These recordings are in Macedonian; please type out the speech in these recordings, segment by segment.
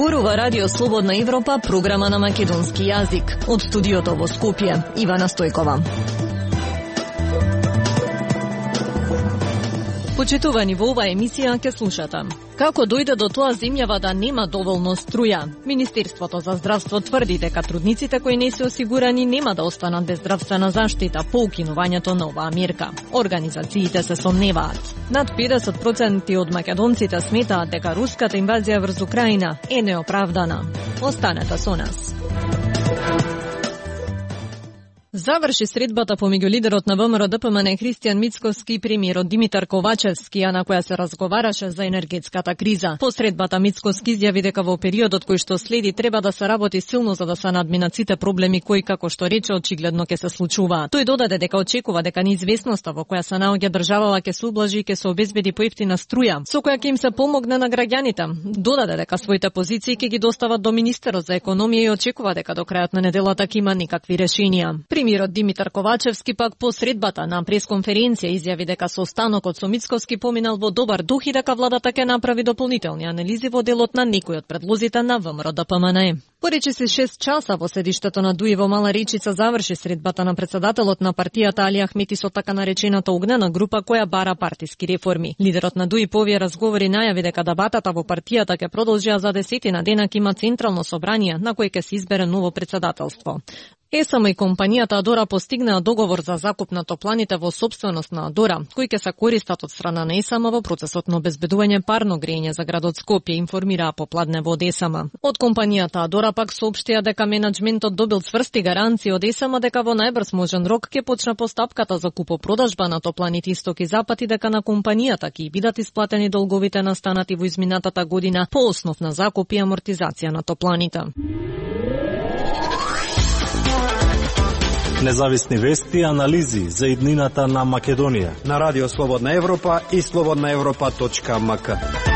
Зборува Радио Слободна Европа, програма на македонски јазик. Од студиото во Скопје, Ивана Стојкова. Почитувани, во оваа емисија ќе слушате: како дојде до тоа земјава да нема доволно струја? Министерството за здравство тврди дека трудниците кои не се осигурани нема да останат без здравствена заштита по укинувањето на оваа мерка. Организациите се сомневаат. Над 50% од македонците сметаат дека руската инвазија врз Украина е неоправдана. Останете со нас. Заврши средбата помеѓу лидерот на ВМРО ДПМН Христијан Мицкоски и премиерот Димитар Ковачевски, а на која се разговараше за енергетската криза. По средбата Мицкоски изјави дека во периодот кој што следи треба да се работи силно за да се надминат сите проблеми кои, како што рече, очигледно ќе се случуваат. Тој додаде дека очекува дека неизвестноста во која се наоѓа државава ќе се ублажи и ќе се обезбеди поевтина струја, со која ќе им се помогне на граѓаните. Додаде дека своите позиции ќе ги достават до министерот за економија и очекува дека до крајот на неделата ќе има некакви решенија. Премиерот Димитар Ковачевски пак по средбата на пресконференција изјави дека состанокот со Мицкоски поминал во добар дух и дека владата ќе направи дополнителни анализи во делот на некои од предлозите на ВМРО ДПМН. Поречи се 6 часа во седиштето на ДУИ во Мала Речица заврши средбата на претседателот на партијата Али Ахмети со така наречената огнена група која бара партиски реформи. Лидерот на ДУИ по овие разговори најави дека дебатата во партијата ќе продолжи, а за 10 дена ќе има централно собрание на кој ќе се избере ново претседателство. ЕСМ и компанијата Адора постигнаа договор за закуп на топланите во сопственост на Адора, кои ќе се користат од страна на ЕСМ во процесот на обезбедување парно грејење за градот Скопје, информираа Попладнево од ЕСМ. Од компанијата Адора пак соопштија дека менаџментот добил цврсти гаранции од ЕСМ дека во најбрз можен рок ќе почне постапката за купопродажба на топланите Исток и Запад и дека на компанијата ќе бидат исплатени долговите настанати во изминатата година по основ на закуп и амортизација на топланите. Независни вести и анализи за иднината на Македонија на Радио Слободна Европа и slobodnaevropa.mk.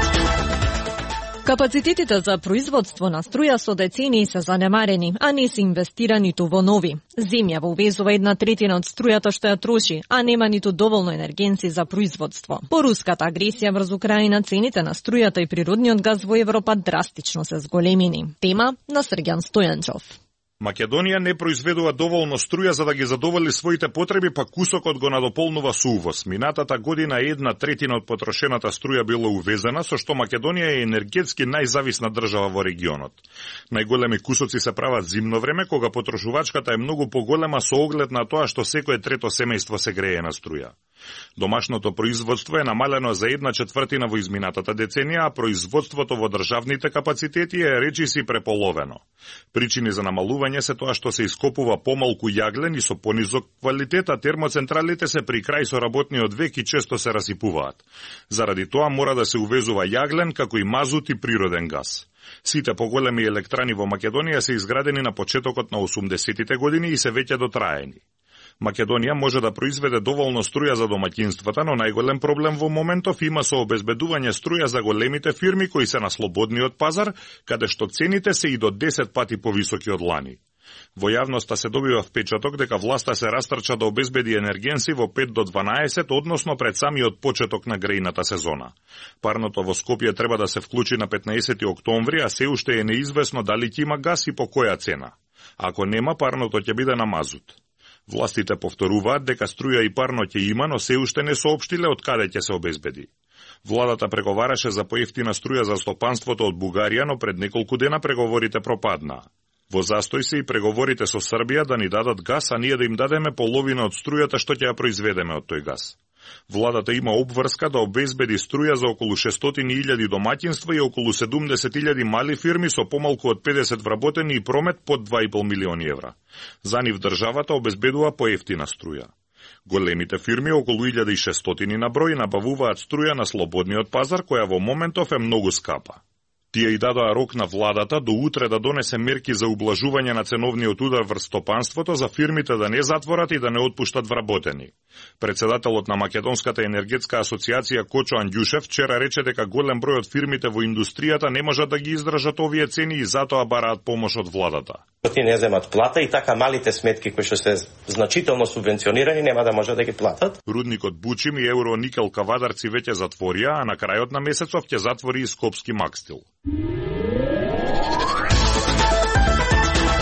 Капацитетите за производство на струја со децении се занемарени, а не се инвестира ниту во нови. Земја во увезува 1/3 од струјата што ја троши, а нема ниту доволно енергенци за производство. По руската агресија врз Украина, цените на струјата и природниот газ во Европа драстично се зголемени. Тема на Срѓан Стојанчов. Македонија не произведува доволно струја за да ги задоволи своите потреби, па кусокот го надополнува со увоз. Минатата година 1/3 од потрошената струја била увезена, со што Македонија е енергетски најзависна држава во регионот. Најголеми кусоци се прават зимно време, кога потрошувачката е многу поголема со оглед на тоа што секое трето семејство се грее на струја. Домашното производство е намалено за 1/4 во изминатата деценија, а производството во државните капацитети е речиси преполовено. Причини за намалување се тоа што се ископува помалку јаглен и со понизок квалитет, а термоцентралите се при крај со работниот век и често се расипуваат. Заради тоа мора да се увезува јаглен, како и мазут и природен газ. Сите поголеми електрани во Македонија се изградени на почетокот на 80-тите години и се веќе дотраени. Македонија може да произведе доволно струја за домаќинствата, но најголем проблем во моментов има со обезбедување струја за големите фирми кои се на слободниот пазар, каде што цените се и до 10 пати повисоки од лани. Во јавноста се добива впечаток дека власта се растрча да обезбеди енергенси во 5 до 12, односно пред самиот почеток на грејната сезона. Парното во Скопје треба да се вклучи на 15 октомври, а се уште е неизвестно дали ќе има газ и по која цена. Ако нема, парното ќе биде на мазут. Властите повторуваат дека струја и парно ќе има, но се уште не соопштиле од каде ќе се обезбеди. Владата преговараше за поевтина струја за стопанството од Бугарија, но пред неколку дена преговорите пропаднаа. Во застој се и преговорите со Србија да ни дадат газ, а ние да им дадеме половина од струјата што ќе ја произведеме од тој газ. Владата има обврска да обезбеди струја за околу 600.000 домаќинства и околу 70.000 мали фирми со помалку од 50 вработени и промет под 2,5 милиони евра. За нив државата обезбедува поевтина струја. Големите фирми, околу 1600 на број, набавуваат струја на слободниот пазар, која во моментов е многу скапа. Тие и дадоа рок на владата до утре да донесе мерки за ублажување на ценовниот удар врз стопанството за фирмите да не затворат и да не отпуштат вработени. Председателот на Македонската енергетска асоциација Кочо Андјушев вчера рече дека голем број од фирмите во индустријата не можат да ги издржат овие цени и затоа бараат помош од владата. Тие не земат плата и така малите сметки кои што се значително субвенционирани нема да можат да ги платат. Рудникот Бучим и Евроникел Кавадарци веќе затворија, а на крајот на месецов ќе затвори и Скопски Макстил.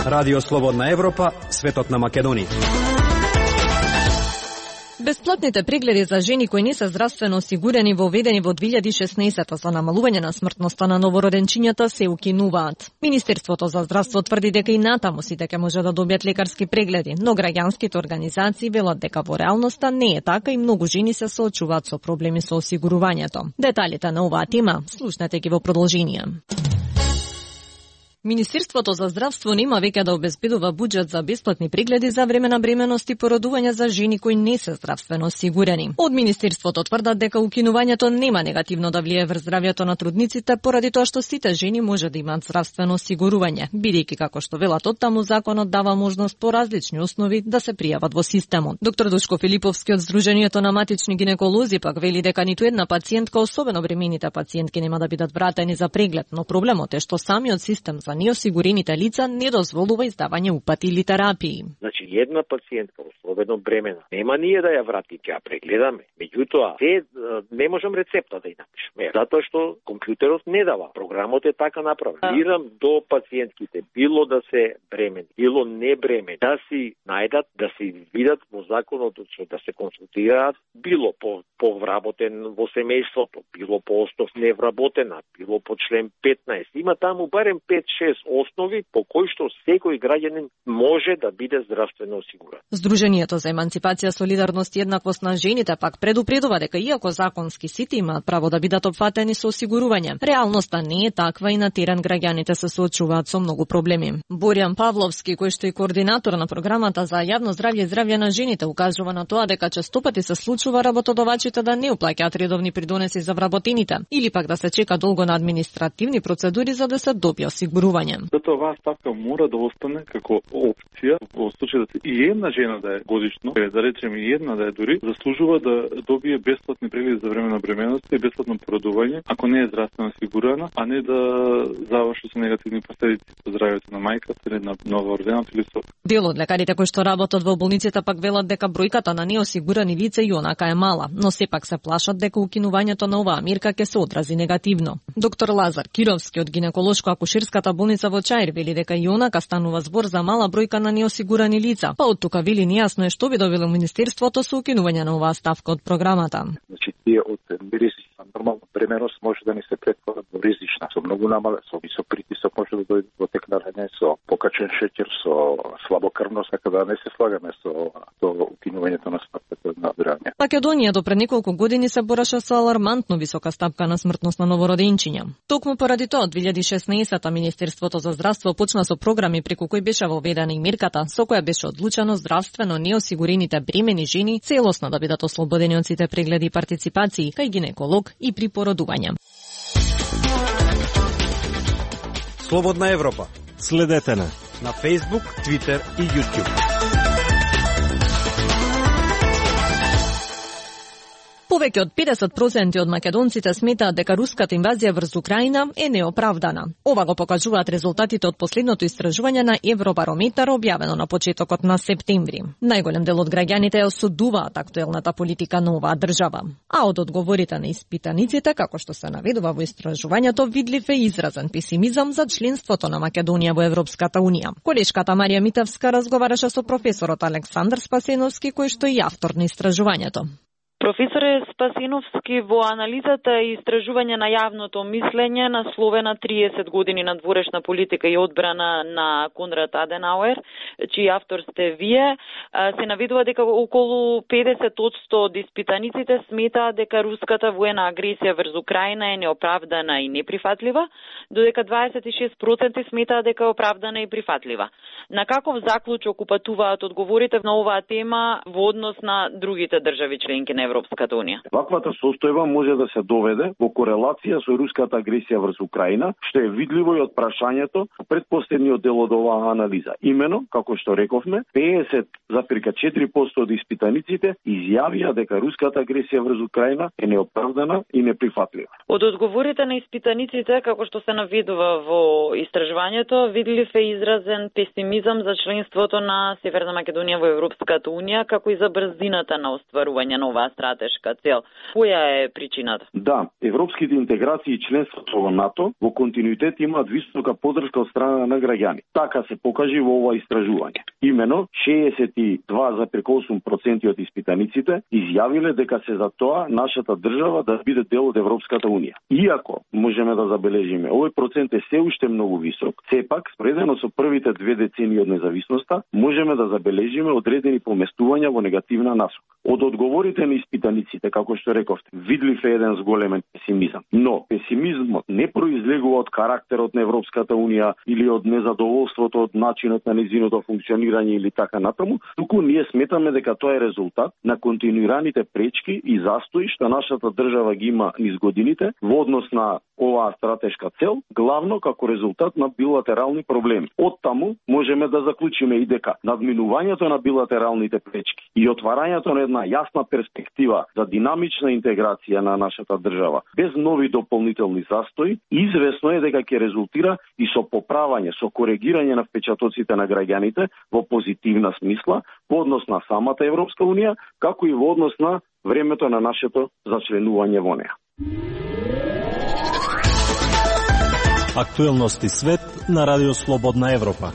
Радио Слободна Европа, светот на Македонија. Бесплатните прегледи за жени кои не се здравствено осигурени воведени во 2016 за намалување на смртноста на новороденчињата се укинуваат. Министерството за здравство тврди дека и натаму сите ќе може да добијат лекарски прегледи, но граѓанските организации велат дека во реалноста не е така и многу жени се соочуваат со проблеми со осигурувањето. Деталите на оваа тема слушнете ги во продолжение. Министерството за здравство нема веќе да обезбедува буџет за бесплатни прегледи за време на бременост и породување за жени кои не се здравствено осигурени. Од Министерството тврдат дека укинувањето нема негативно да влие врз здравјето на трудниците, поради тоа што сите жени може да имаат здравствено осигурување, бидејќи како што велат оттаму законот дава можност по различни основи да се пријават во системот. Доктор Душко Филиповски од Сдруженијето на матични гинеколози пак вели дека ниту една пациентка, особено бремените пациентки, нема да бидат вратени за преглед, но проблемот е што самиот систем за неосигурените лица не дозволува издавање упати или терапии. Значи, една пациентка, особено бремена, нема ние да ја врати, ќе ја прегледаме. Меѓутоа, не можам рецепта да ја напишеме, затоа што компјутерот не дава. Програмот е така направен. Ирам до пациентките, било да се бремени, било не бремени, да си најдат, да си видат во законот, да се консултираат, било по вработен во семејството, било по основ невработена, било по член 15. Има таму барем 5-6 основи по кои што секој граѓанин може да биде здравствено осигурен. Сдруженијето за еманципација, солидарност и еднаквост на жените пак предупредува дека иако законски сите имаат право да бидат опфатени со осигурување, реалноста не е таква и на терен граѓаните се соочуваат со многу проблеми. Боријан Павловски, кој што е координатор на програмата за јавно здравје и здравје на жените, укажува на тоа дека честопати се случува работодавачите да не уплаќаат редовни придонеси за вработените или пак да се чека долго на административни процедури за да се добие осигурување. Затоа оваа ставка мора да остане како опција во случај да и една жена да е годишно, да речеме и една да е дури, заслужува да добие бесплатни прегледи за време на бременоста и бесплатно породување, ако не е здравствено осигурана, а не да заврши со негативни последици за здравјето на мајката или на новороденото или со. Дел од лекарите кои што работат во болниците пак велат дека бројката на неосигурани лица и онака е мала, но сепак се плашат дека укинувањето на оваа мерка ќе се одрази негативно. Доктор Лазар Кировски од гинеколошко-акушерската болница во Чаир вели дека и онака станува збор за мала бројка на неосигурани лица. Па од тука вели нејасно е што би добило Министерството со укинување на оваа ставка од програмата. Значи тие од ризична нормална бременост може да ни се претворат во ризична, со многу намале, со висок притисок може да дојде до текнарење, со покачен шеќер, со слабокрвност, така да не се слагаме со укинувањето на ставката на здравје. Македонија до пред неколку години се бореше со алармантно висока стапка на смртност на новороденчиња. Токму поради тоа од 2016 Министерството за здравство почна со програми преку кои беше воведена и мерката со која беше одлучено здравствено неосигурените бремени жени целосно да бидат ослободени од сите прегледи и партиципации кај гинеколог и при породување. Слободна Европа. Следете на Facebook, Twitter и YouTube. Повеќе од 50% од македонците сметаат дека руската инвазија врз Украина е неоправдана. Ова го покажуваат резултатите од последното истражување на Евробарометар објавено на почетокот на септември. Најголем дел од граѓаните ја осудуваат актуелната политика на оваа држава. А од одговорите на испитаниците, како што се наведува во истражувањето, видлив е изразен песимизам за членството на Македонија во Европската унија. Колешката Марија Митевска разговараше со професорот Александар Спасеновски, кој што е автор на истражувањето. Професоре Спасиновски, во анализата и истражување на јавното мислење насловена 30 години на дворешна политика и одбрана на Конрад Аденауер, чиј автор сте вие, се наведува дека околу 50% од испитаниците сметаат дека руската воена агресија врз Украина е неоправдана и неприфатлива, додека 26% сметаат дека е оправдана и прифатлива. На каков заклучок упатуваат одговорите на оваа тема во однос на другите држави членки на Европската унија? Ваквата состојба може да се доведе во корелација со руската агресија врз Украина, што е видливо и од прашањето предпоследниот дел од оваа анализа. Имено, како што рековме, 50,4% од испитаниците изјавија дека руската агресија врз Украина е неоправдана и неприфатлива. Од одговорите на испитаниците, како што се наведува во истражувањето, видлив е изразен песимизам за членството на Северна Македонија во Европската унија, како и за брзината на остварување на оваа стратешка цел. Која е причината? Да, европските интеграции и членството во НАТО во континуитет имаат висока поддршка од страна на граѓани. Така се покажи во ова истражување. Имено 62,8% од испитаниците изјавиле дека се за тоа нашата држава да биде дел од Европската унија. Иако можеме да забележиме, овој процент е се уште многу висок, сепак споредено со првите 2 децении од независноста, можеме да забележиме одредени поместувања во негативна насока. Од одговорите на испитаниците, како што рековте, видлив е еден зголемен песимизам. Но песимизмот не произлегува од карактерот на Европската унија или од незадоволството од начинот на нејзиното функционирање или така натаму, туку ние сметаме дека тоа е резултат на континуираните пречки и застои што нашата држава ги има низ годините во однос на оваа стратешка цел, главно како резултат на билатерални проблеми. Оттаму можеме да заклучиме и дека надминувањето на билатералните пречки и отварањето на една јасна перспектива за динамична интеграција на нашата држава без нови дополнителни застои, известно е дека ќе резултира и со поправање, со коригирање на впечатоците на граѓаните во позитивна смисла во однос на самата Европска унија, како и во однос на времето на нашето зачленување во неа. Актуелности свет на Радио Слободна Европа.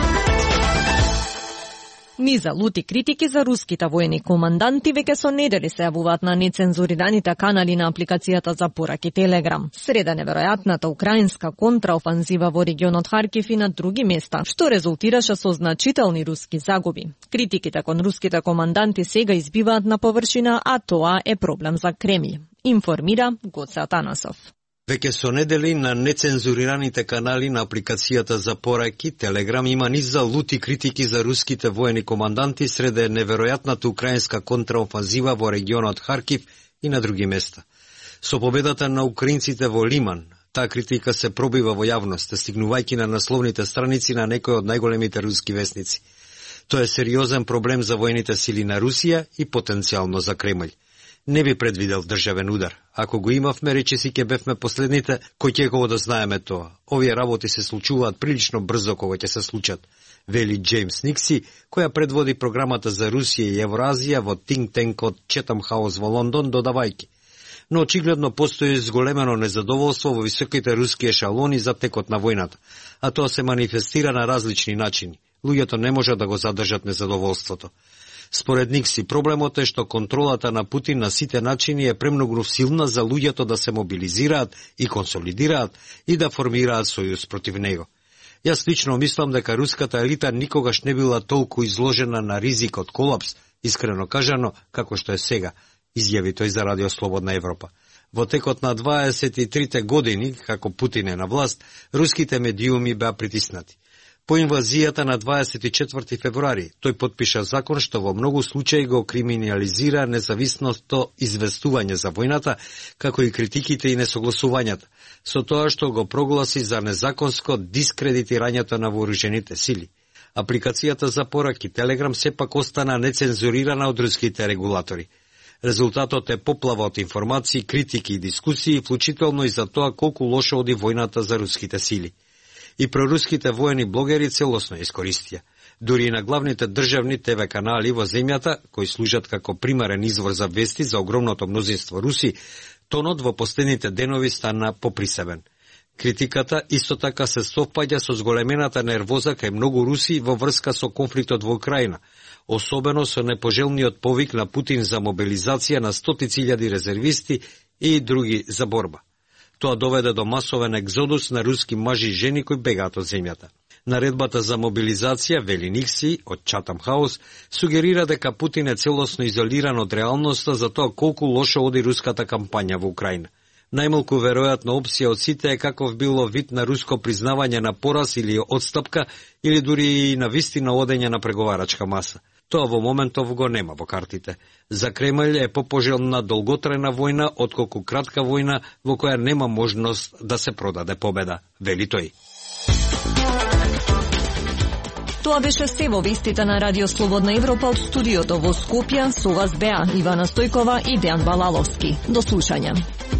Низа лути критики за руските воени команданти веќе со недели се јавуваат на нецензурираните канали на апликацијата за пораки Телеграм. Среда неверојатната украинска контраофанзива во регионот Харкив и на други места, што резултираше со значителни руски загуби. Критиките кон руските команданти сега избиваат на површина, а тоа е проблем за Кремљ. Информира Гоце Атанасов. Веќе со недели на нецензурираните канали на апликацијата за пораки Телеграм има низ за лути критики за руските воени команданти среде неверојатната украинска контраофанзива во регионот Харкив и на други места. Со победата на украинците во Лиман, таа критика се пробива во јавност, стигнувајќи на насловните страници на некои од најголемите руски весници. Тоа е сериозен проблем за воените сили на Русија и потенцијално за Кремљ. Не би предвидел државен удар. Ако го имавме, речиси ќе бевме последните кои ќе го да знаеме тоа. Овие работи се случуваат прилично брзо кога ќе се случат, вели Джеймс Никси, која предводи програмата за Русија и Евразија во think tank Chatham House во Лондон, додавајќи. Но очигледно постои зголемено незадоволство во високите руски ешалони за текот на војната, а тоа се манифестира на различни начини. Луѓето не можат да го задржат незадоволството. Според Никси, проблемот е што контролата на Путин на сите начини е премногу силна за луѓето да се мобилизираат и консолидираат и да формираат сојуз против него. Јас лично мислам дека руската елита никогаш не била толку изложена на ризик од колапс, искрено кажано, како што е сега, изјави тој за Радио Слободна Европа. Во текот на 23 години, како Путин е на власт, руските медиуми беа притиснати. По инвазијата на 24 февруари, тој потпиша закон што во многу случаи го криминализира независното известување за војната, како и критиките и несогласувањата, со тоа што го прогласи за незаконско дискредитирањето на вооружените сили. Апликацијата за пораки Телеграм сепак остана нецензурирана од руските регулатори. Резултатот е поплава од информации, критики и дискусии, вклучително и за тоа колку лошо оди војната за руските сили. И проруските воени блогери целосно искористија. Дури и на главните државни ТВ канали во земјата, кои служат како примерен извор за вести за огромното мнозинство руси, тонот во последните денови стана поприсебен. Критиката исто така се совпаѓа со зголемената нервоза кај многу руси во врска со конфликтот во Украина, особено со непожелниот повик на Путин за мобилизација на 100.000 резервисти и други за борба. Тоа доведе до масовен екзодус на руски мажи и жени кои бегаат од земјата. Наредбата за мобилизација, вели Никси, од Chatham House, сугерира дека Путин е целосно изолиран од реалноста за тоа колку лошо оди руската кампања во Украина. Најмалку веројатна опција од сите е каков било вид на руско признавање на пораз или отстапка, или дури и на вистина одење на преговарачка маса. Тоа во моментов го нема во картите. За Кремљ е попожелна долготрена војна отколку кратка војна во која нема можност да се продаде победа, вели тој. Тоа беше се во вестите на Радио Слободна Европа од студиото во Скопје. Со вас беа Ивана Стојкова и Дејан Балаловски. До слушање.